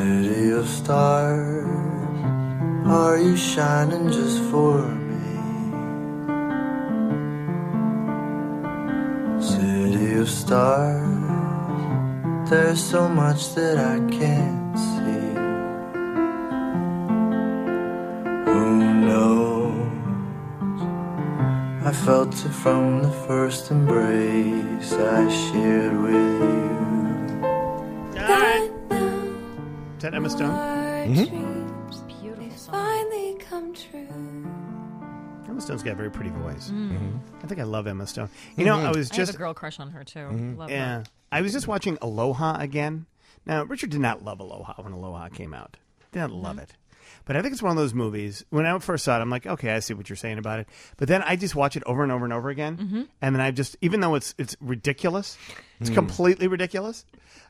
City of stars, are you shining just for me? City of stars, there's so much that I can't see. Who knows? I felt it from the first embrace I shared with you. All right. Is that Emma Stone? Mm-hmm. Beautiful song. Finally come true. Emma Stone's got a very pretty voice. Mm-hmm. I think I love Emma Stone. You know, I was I have just a girl crush on her too. Love yeah. her. I was just watching Aloha again. Now, Richard did not love Aloha when Aloha came out. Did not love it. But I think it's one of those movies, when I first saw it, I'm like, okay, I see what you're saying about it. But then I just watch it over and over and over again. And then I just, even though it's ridiculous, it's completely ridiculous.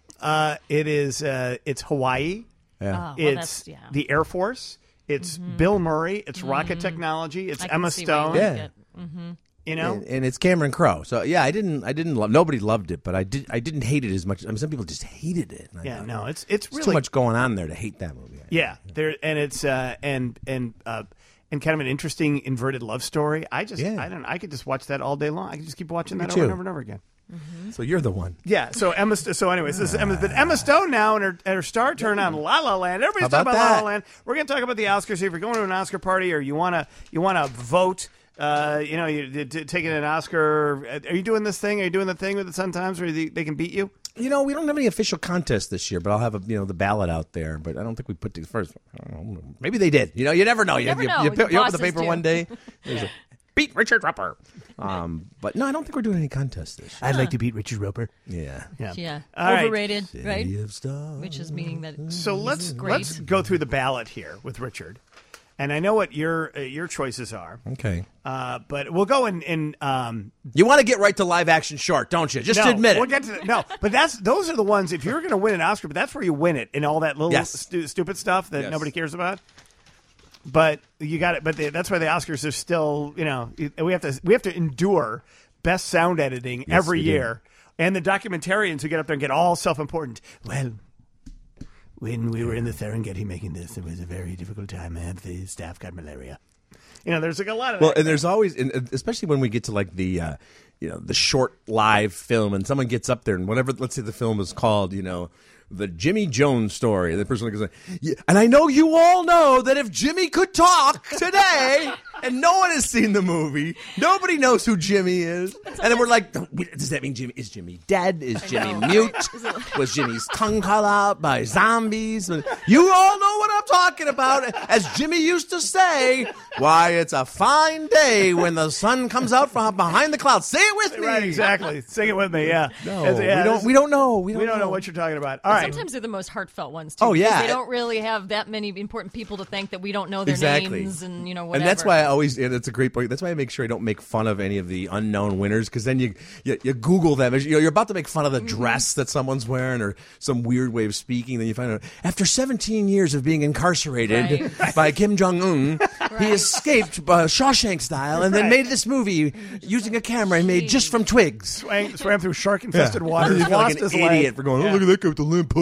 It's Hawaii. Oh, well, It's the Air Force. It's Bill Murray. It's rocket technology. It's I can Emma see why you Stone. like Yeah. it. You know? And it's Cameron Crowe. So yeah, I didn't love. Nobody loved it, but I didn't hate it as much. I mean, some people just hated it. And I Yeah, thought, no, it's there's really too much going on there to hate that movie. Yeah, there and it's and kind of an interesting inverted love story. I could just watch that all day long. I could just keep watching that over and over and over again. So you're the one. Yeah. So anyways, this is Emma Stone now, and her star turn on La La Land. Everybody's How talking about about La La that? Land. We're going to talk about the Oscars. If you're going to an Oscar party or you wanna vote. You're taking an Oscar. Are you doing this thing? Are you doing the thing with the Sun Times where they can beat you? You know, we don't have any official contest this year, but I'll have the ballot out there. But I don't think we put these first. I don't know. Maybe they did. You never know. You never know. You The open the bosses paper do. one day. There's a beat Richard Roper. But no, I don't think we're doing any contest this year. I'd like to beat Richard Roper. Yeah. Yeah. All right. Overrated, right? City of stars. Which is meaning that So let's great. go through the ballot here with Richard, and I know what your choices are. Okay. But we'll go in. You want to get right to live action short, don't you? Just No, admit it. We'll get to but those are the ones. If you're going to win an Oscar, but that's where you win it in all that little Yes. stupid stuff that Yes. nobody cares about. But you got it. But that's why the Oscars are still. We have to endure best sound editing every we do. year, and the documentarians who get up there and get all self-important. Well, when we were in the Serengeti making this, it was a very difficult time. The staff got malaria. There's like a lot of Well, that. and there's always, especially when we get to like the short live film, and someone gets up there and whatever, let's say the film is called, the Jimmy Jones story. The person goes, yeah, and I know you all know that if Jimmy could talk today, and no one has seen the movie, nobody knows who Jimmy is, and then we're like, does that mean Jimmy? Is Jimmy dead? Is Jimmy mute? Was Jimmy's tongue cut out by zombies? You all know what I'm talking about. As Jimmy used to say, why, it's a fine day when the sun comes out from behind the clouds. Say it with me. Right, exactly. Sing it with me. Yeah. No, Yeah, we don't know. We don't know what you're talking about. All right. Sometimes they're the most heartfelt ones too. Oh, yeah. because they don't really have that many important people to thank that we don't know their names and whatever. And that's why I always, and it's a great point. That's why I make sure I don't make fun of any of the unknown winners, because then you Google them. You're about to make fun of the dress that someone's wearing or some weird way of speaking. Then you find out after 17 years of being incarcerated by Kim Jong Un, he escaped Shawshank style and then made this movie using a camera he made just from twigs. Swam through shark-infested water. You feel Lost like his an leg. idiot for going. Oh, look at that guy with the limp.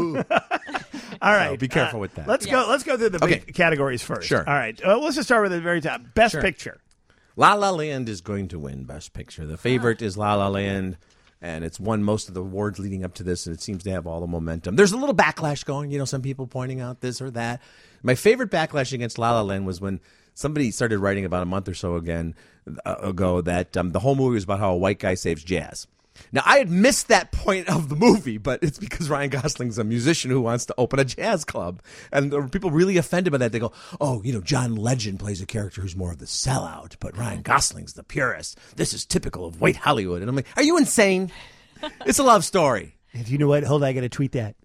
All right, So be careful with that. Let's go through the big categories first. Sure. All right. Let's just start with the very top. Best Picture. La La Land is going to win Best Picture. The favorite is La La Land, and it's won most of the awards leading up to this, and it seems to have all the momentum. There's a little backlash going, some people pointing out this or that. My favorite backlash against La La Land was when somebody started writing about a month or so ago that the whole movie was about how a white guy saves jazz. Now, I had missed that point of the movie, but it's because Ryan Gosling's a musician who wants to open a jazz club. And there were people really offended by that. They go, oh, John Legend plays a character who's more of the sellout, but Ryan Gosling's the purist. This is typical of white Hollywood. And I'm like, are you insane? It's a love story. If you know what, hold on, I got to tweet that.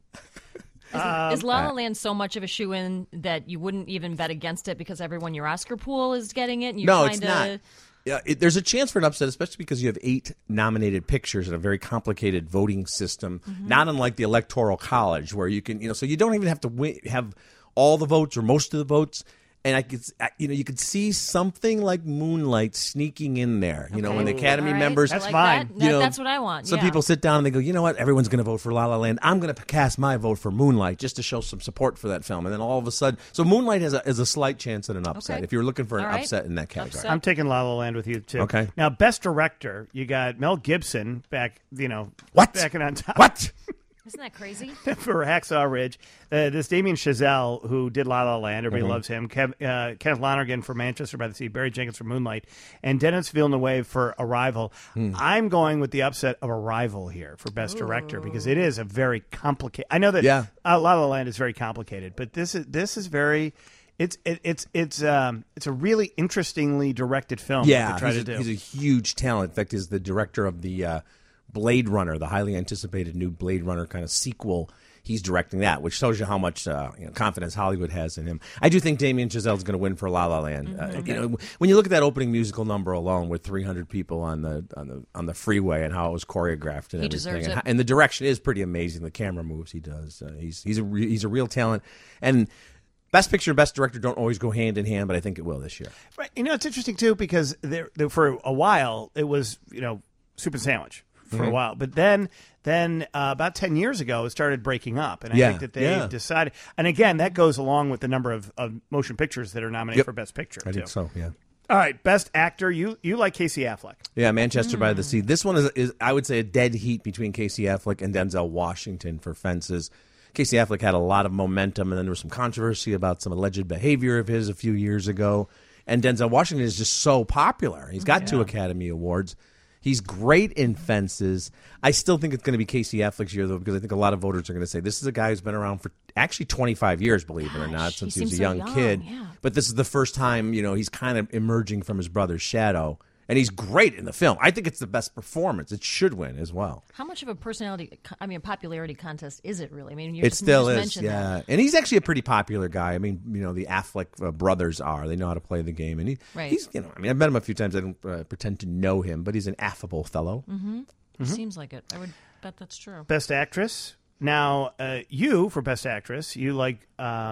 Is La La Land so much of a shoe-in that you wouldn't even bet against it because everyone in your Oscar pool is getting it? And you're No, trying it's to... not. Yeah, there's a chance for an upset, especially because you have 8 nominated pictures in a very complicated voting system, not unlike the Electoral College, where you can, so you don't even have to have all the votes or most of the votes. and you could see something like Moonlight sneaking in there. You know, when the Academy members, That's like fine. That's what I want. Some people sit down and they go, you know what? Everyone's going to vote for La La Land. I'm going to cast my vote for Moonlight just to show some support for that film. And then all of a sudden, so Moonlight has a slight chance at an upset. Okay. If you're looking for an All right. upset in that category, Upset. I'm taking La La Land with you too. Okay. Now, best director, you got Mel Gibson back. What? Back on top. What? Isn't that crazy? For Hacksaw Ridge. This Damien Chazelle, who did La La Land, everybody loves him. Kenneth Lonergan for Manchester by the Sea, Barry Jenkins for Moonlight, and Denis Villeneuve for Arrival. I'm going with the upset of Arrival here for Best Director because it is a very complicated. I know that La La Land is very complicated, but this is very. It's a really interestingly directed film. Yeah, to try to do. He's a huge talent. In fact, he's the director of the Blade Runner, the highly anticipated new Blade Runner kind of sequel. He's directing that, which shows you how much confidence Hollywood has in him. I do think Damien Chazelle is going to win for La La Land. When you look at that opening musical number alone, with 300 people on the freeway and how it was choreographed and He everything, deserves it. and the direction is pretty amazing. The camera moves he does. He's a real talent. And Best Picture and Best Director don't always go hand in hand, but I think it will this year. Right. It's interesting too because for a while it was Soup and Sandwich for a while, but then about 10 years ago it started breaking up, and I think that they decided. And again, that goes along with the number of motion pictures that are nominated for Best Picture. I think so. Yeah. All right, Best Actor. You like Casey Affleck? Yeah, Manchester by the Sea. This one is I would say a dead heat between Casey Affleck and Denzel Washington for Fences. Casey Affleck had a lot of momentum, and then there was some controversy about some alleged behavior of his a few years ago. And Denzel Washington is just so popular. He's got 2 Academy Awards. He's great in Fences. I still think it's going to be Casey Affleck's year, though, because I think a lot of voters are going to say this is a guy who's been around for actually 25 years, believe it or not, since he was a young kid. Yeah. But this is the first time, he's kind of emerging from his brother's shadow. And he's great in the film. I think it's the best performance. It should win as well. How much of a popularity contest is it really? I mean, It still is, mentioned that. And he's actually a pretty popular guy. I mean, the Affleck brothers are. They know how to play the game. And he's, I've met him a few times. I don't pretend to know him, but he's an affable fellow. Seems like it. I would bet that's true. Best Actress. Now, you for Best Actress, you like.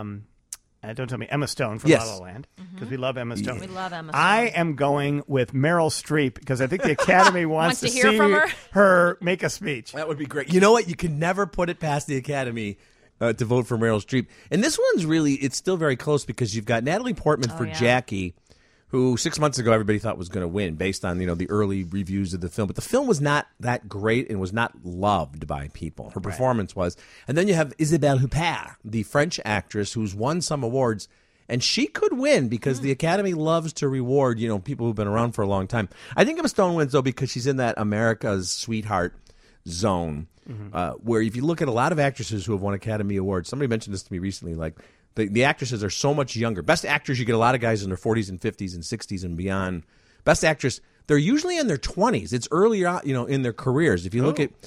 Don't tell me Emma Stone from La La Land, because we love Emma Stone. We love Emma Stone. I am going with Meryl Streep because I think the Academy wants to hear see from her make a speech. That would be great. You know what? You can never put it past the Academy to vote for Meryl Streep. And this one's it's still very close because you've got Natalie Portman for Jackie, who 6 months ago everybody thought was going to win based on the early reviews of the film. But the film was not that great and was not loved by people. Her performance was. And then you have Isabelle Huppert, the French actress who's won some awards. And she could win because the Academy loves to reward, people who've been around for a long time. I think Emma Stone wins, though, because she's in that America's sweetheart zone, where if you look at a lot of actresses who have won Academy Awards, somebody mentioned this to me recently, like the actresses are so much younger. Best actors, you get a lot of guys in their 40s and 50s and 60s and beyond. Best actress, they're usually in their 20s. It's earlier, in their careers. If you look at,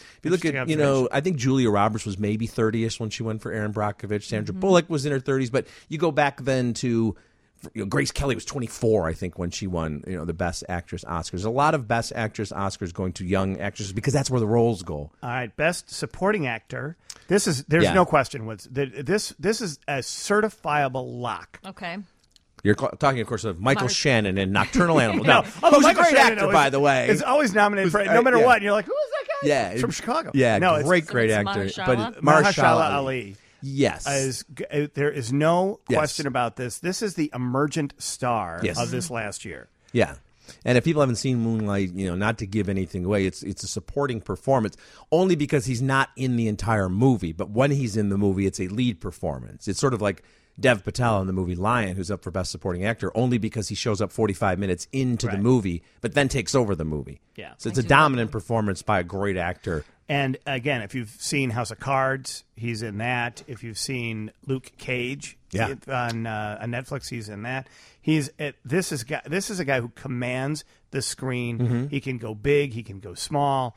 I think Julia Roberts was maybe 30ish when she went for Erin Brockovich. Sandra Bullock was in her 30s, but you go back then to Grace Kelly was 24, I think, when she won, the Best Actress Oscars. A lot of Best Actress Oscars going to young actresses because that's where the roles go. All right, Best Supporting Actor. There's no question. This is a certifiable lock. Okay. You're talking, of course, of Michael Shannon in Nocturnal Animals. No, who's a great actor, by the way. Is always nominated for no matter what. And you're like, who is that guy? Yeah, He's from Chicago. Yeah, no, great actor. Mahershala? But Mahershala Ali. Yes. There is no question about this. This is the emergent star Yes. of this last year. Yeah. And if people haven't seen Moonlight, not to give anything away, it's a supporting performance only because he's not in the entire movie. But when he's in the movie, it's a lead performance. It's sort of like Dev Patel in the movie Lion, who's up for Best Supporting Actor, only because he shows up 45 minutes into the movie, but then takes over the movie. Yeah. So it's a dominant performance by a great actor. And again, if you've seen House of Cards, he's in that. If you've seen Luke Cage on Netflix, he's in that. This is a guy who commands the screen. He can go big, he can go small.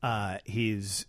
He's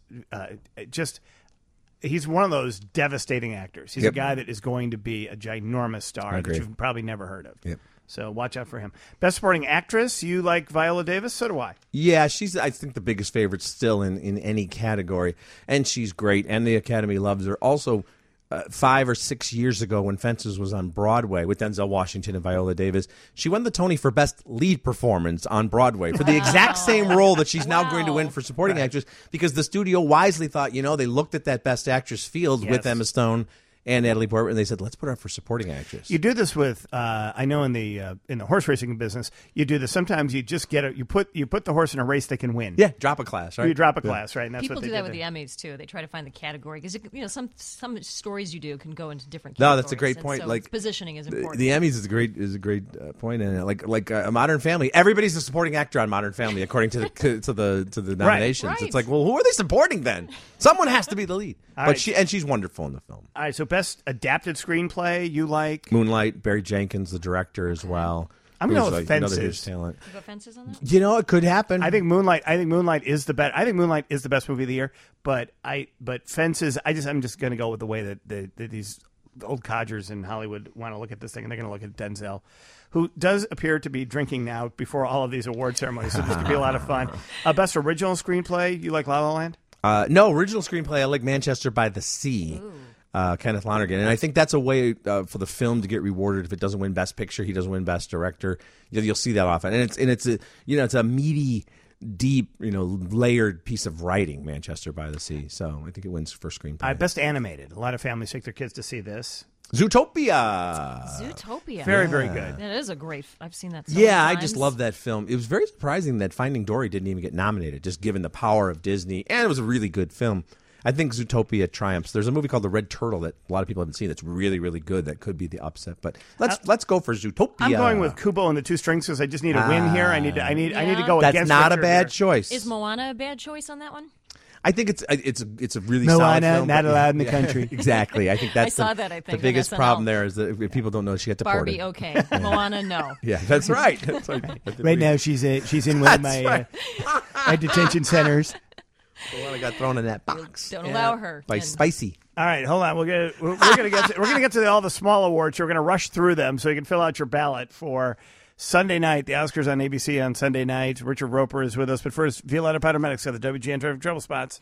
one of those devastating actors. He's a guy that is going to be a ginormous star that you've probably never heard of. Yep. So watch out for him. Best Supporting Actress, you like Viola Davis? So do I. Yeah, she's, I think, the biggest favorite still in any category. And she's great, and the Academy loves her. Also, 5 or 6 years ago when Fences was on Broadway with Denzel Washington and Viola Davis. She won the Tony for Best Lead Performance on Broadway for the exact same role that she's now going to win for Supporting Actress, because the studio wisely thought, they looked at that Best Actress field with Emma Stone and Natalie Portman, and they said, let's put her up for Supporting Actress. You do this with, I know in the horse racing business, you do this. Sometimes you just get you put the horse in a race that can win. Yeah, drop a class, right? You drop a class, right? And that's People what they do that with there. the Emmys too. They try to find the category because some stories you do can go into different No, categories. that's a great and point. So Like positioning is important. The Emmys is a great point, and like a Modern Family, everybody's a supporting actor on Modern Family according to the nominations. Right. It's like, well, who are they supporting then? Someone has to be the lead. Right. She's wonderful in the film. All right, so best adapted screenplay you like? Moonlight, Barry Jenkins, the director as well. I'm going Who's with another Fences. huge talent. You got Fences on that? It could happen. I think Moonlight is the best. I think Moonlight is the best movie of the year. But Fences, I'm just going to go with the way that these old codgers in Hollywood want to look at this thing, and they're going to look at Denzel, who does appear to be drinking now before all of these award ceremonies. So this could be a lot of fun. Best original screenplay, you like La La Land? No, original screenplay, I like Manchester by the Sea. Kenneth Lonergan, and I think that's a way for the film to get rewarded. If it doesn't win Best Picture, he doesn't win Best Director. You'll see that often, and it's a meaty, deep, layered piece of writing. Manchester by the Sea, so I think it wins for screenplay. Best animated. A lot of families take their kids to see this. Zootopia. Very, very good. That is a great. I've seen that. So Yeah, many I times. just love that film. It was very surprising that Finding Dory didn't even get nominated, just given the power of Disney, and it was a really good film. I think Zootopia triumphs. There's a movie called The Red Turtle that a lot of people haven't seen that's really, really good. That could be the upset. But let's go for Zootopia. I'm going with Kubo and the Two Strings because I just need a win here. I need to go That's against not a Richard bad here. choice. Is Moana a bad choice on that one? I think it's a really solid Moana, film. not but- allowed in the country. Exactly. I think that's I saw that, I think, the on biggest SNL. problem there is that if people don't know she got deported. Barbie, okay. Moana, no. Yeah, that's right. That's right. Right now, she's in one of That's my my detention centers. Moana got thrown in that box Don't allow her. by And Spicy. All right, hold on. We're gonna get to all the small awards. So we're gonna rush through them so you can fill out your ballot for Sunday night. The Oscars on ABC on Sunday night. Richard Roper is with us, but first, Violetta Paramedics of the WGN Traffic Trouble Spots.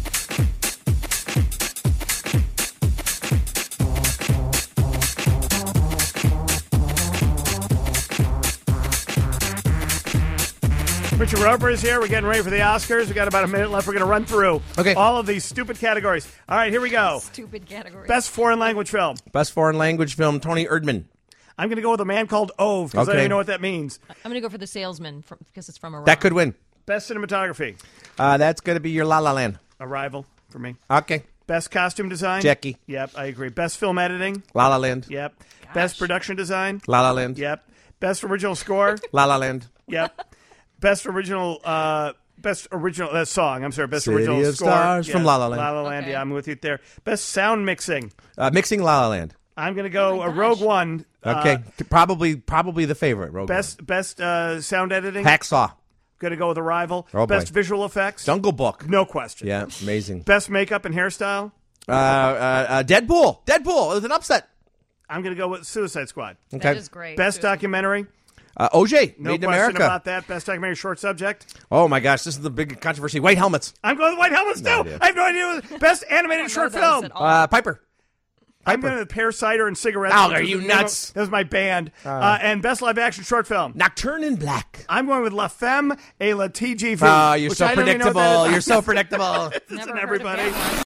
Richard Roper is here. We're getting ready for the Oscars. We got about a minute left. We're going to run through all of these stupid categories. All right, here we go. Stupid category. Best foreign language film. Best foreign language film, Tony Erdmann. I'm going to go with A Man Called Ove because I don't Okay. even know what that means. I'm going to go for The Salesman because it's from Iran. That could win. Best cinematography. That's going to be your La La Land. Arrival for me. Okay. Best costume design. Jackie. Yep, I agree. Best film editing. La La Land. Yep. Best production design. La La Land. Yep. Best original score. La La Land. Yep. Best original song. I'm sorry. Best City original of score. Stars from La La Land. La La Land. Okay. Yeah, I'm with you there. Best sound mixing. Mixing La La Land. I'm going to go my gosh. Rogue One. Okay. Probably the favorite. Rogue Best sound editing. One. Hacksaw. Going to go with Arrival. Oh, boy. Best visual effects. Jungle Book. No question. Yeah, amazing. Best makeup and hairstyle. Deadpool. Deadpool. It was an upset. I'm going to go with Suicide Squad. Okay. That is great. Best documentary. OJ. No Made in question America. about that. Best documentary short subject. Oh my gosh, this is the big controversy. White helmets. I'm going with White Helmets too. idea. I have no idea. Best animated short those film. at all. Piper. I'm going with Pear Cider and Cigarettes. Oh, which are was you the name of- nuts? That was my band. And best live action short film. Nocturne in Black. I'm going with La Femme et la TGV. Oh, you're which so I don't even know what that predictable. is. You're so predictable. Listen, Never heard of everybody. that one.